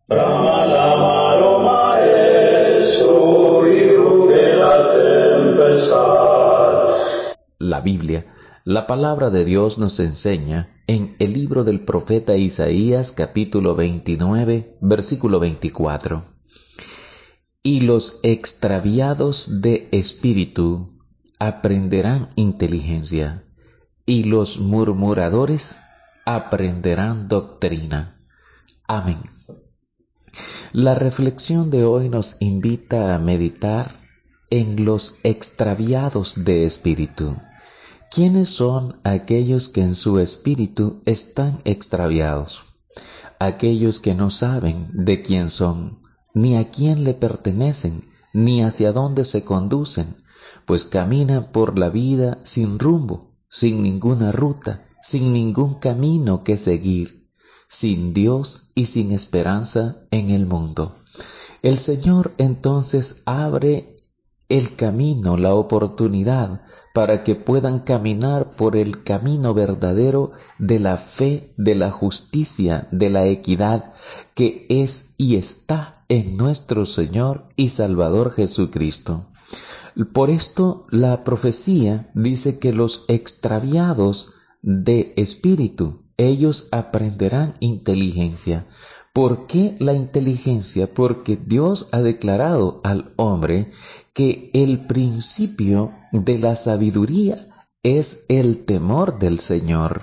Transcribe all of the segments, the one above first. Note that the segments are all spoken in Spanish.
Brahma l'amaro maestro y ruge la tempestad. La Biblia, la palabra de Dios, nos enseña en el libro del profeta Isaías, capítulo 29, versículo 24. Y los extraviados de espíritu aprenderán inteligencia, y los murmuradores aprenderán doctrina. Amén. La reflexión de hoy nos invita a meditar en los extraviados de espíritu. ¿Quiénes son aquellos que en su espíritu están extraviados? Aquellos que no saben de quién son, ni a quién le pertenecen, ni hacia dónde se conducen, pues caminan por la vida sin rumbo, sin ninguna ruta, sin ningún camino que seguir, sin Dios y sin esperanza en el mundo. El Señor entonces abre el camino, la oportunidad, para que puedan caminar por el camino verdadero de la fe, de la justicia, de la equidad, que es y está en nuestro Señor y Salvador Jesucristo. Por esto la profecía dice que los extraviados de espíritu, ellos aprenderán inteligencia. ¿Por qué la inteligencia? Porque Dios ha declarado al hombre que el principio de la sabiduría es el temor del Señor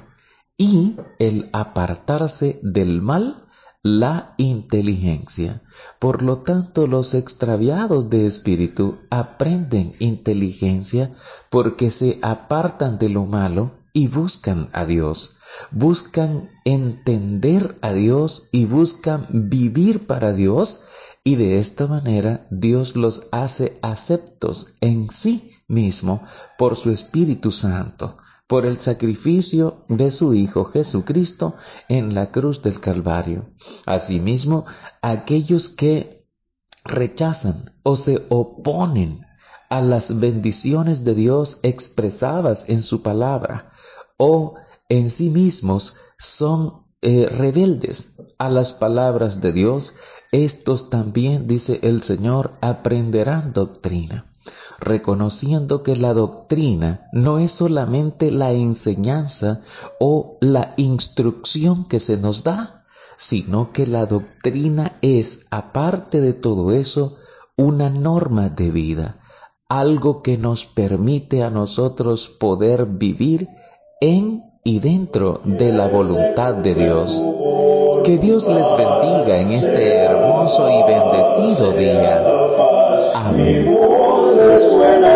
y el apartarse del mal, la inteligencia. Por lo tanto, los extraviados de espíritu aprenden inteligencia porque se apartan de lo malo y buscan a Dios. Buscan entender a Dios y buscan vivir para Dios, y de esta manera Dios los hace aceptos en sí mismo por su Espíritu Santo, por el sacrificio de su Hijo Jesucristo en la cruz del Calvario. Asimismo, aquellos que rechazan o se oponen a las bendiciones de Dios expresadas en su palabra, o en sí mismos son rebeldes a las palabras de Dios, estos también, dice el Señor, aprenderán doctrina, reconociendo que la doctrina no es solamente la enseñanza o la instrucción que se nos da, sino que la doctrina es, aparte de todo eso, una norma de vida, algo que nos permite a nosotros poder vivir en y dentro de la voluntad de Dios. Que Dios les bendiga en este hermoso y bendecido día. Amén.